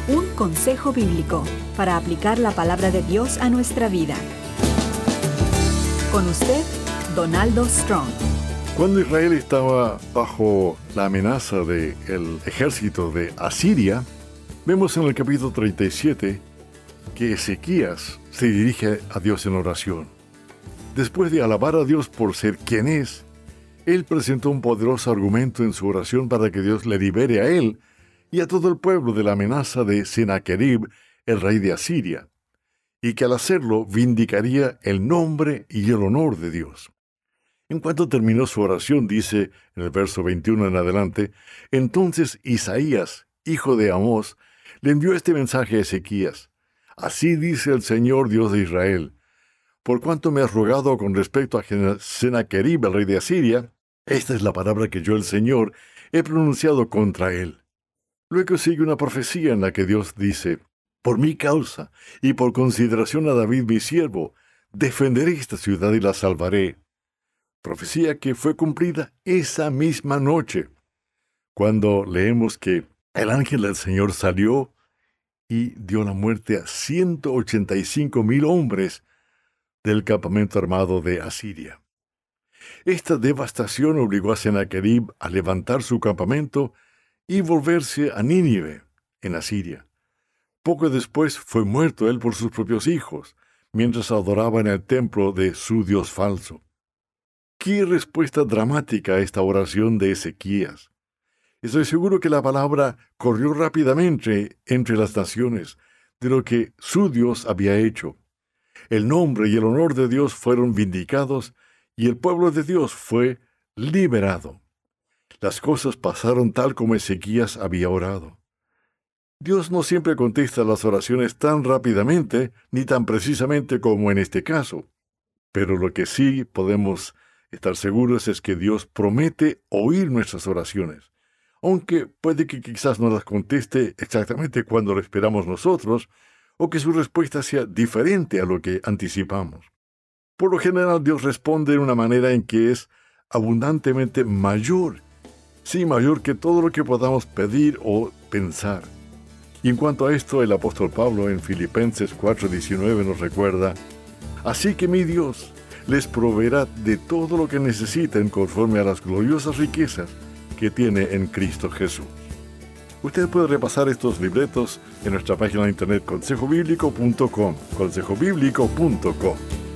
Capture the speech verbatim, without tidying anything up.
Un consejo bíblico para aplicar la palabra de Dios a nuestra vida. Con usted, Donaldo Strong. Cuando Israel estaba bajo la amenaza del ejército de Asiria, vemos en el capítulo treinta y siete que Ezequías se dirige a Dios en oración. Después de alabar a Dios por ser quien es, él presentó un poderoso argumento en su oración para que Dios le libere a él y a todo el pueblo de la amenaza de Sennacherib, el rey de Asiria, y que al hacerlo vindicaría el nombre y el honor de Dios. En cuanto terminó su oración, dice en el verso veintiuno en adelante, entonces Isaías, hijo de Amós, le envió este mensaje a Ezequías: Así dice el Señor Dios de Israel, por cuanto me has rogado con respecto a Sennacherib, el rey de Asiria, esta es la palabra que yo, el Señor, he pronunciado contra él. Luego sigue una profecía en la que Dios dice: Por mi causa y por consideración a David mi siervo, defenderé esta ciudad y la salvaré. Profecía que fue cumplida esa misma noche, cuando leemos que el ángel del Señor salió y dio la muerte a ciento ochenta y cinco mil hombres del campamento armado de Asiria. Esta devastación obligó a Sennacherib a levantar su campamento y volverse a Nínive, en Asiria. Poco después fue muerto él por sus propios hijos, mientras adoraba en el templo de su dios falso. ¡Qué respuesta dramática a esta oración de Ezequías! Estoy seguro que la palabra corrió rápidamente entre las naciones de lo que su Dios había hecho. El nombre y el honor de Dios fueron vindicados y el pueblo de Dios fue liberado. Las cosas pasaron tal como Ezequías había orado. Dios no siempre contesta las oraciones tan rápidamente ni tan precisamente como en este caso. Pero lo que sí podemos estar seguros es que Dios promete oír nuestras oraciones, aunque puede que quizás no las conteste exactamente cuando lo esperamos nosotros, o que su respuesta sea diferente a lo que anticipamos. Por lo general, Dios responde de una manera en que es abundantemente mayor, sí, mayor que todo lo que podamos pedir o pensar. Y en cuanto a esto, el apóstol Pablo en Filipenses cuatro diecinueve nos recuerda: Así que mi Dios les proveerá de todo lo que necesiten conforme a las gloriosas riquezas que tiene en Cristo Jesús. Usted puede repasar estos libretos en nuestra página de internet consejo bíblico punto com, consejo bíblico punto com.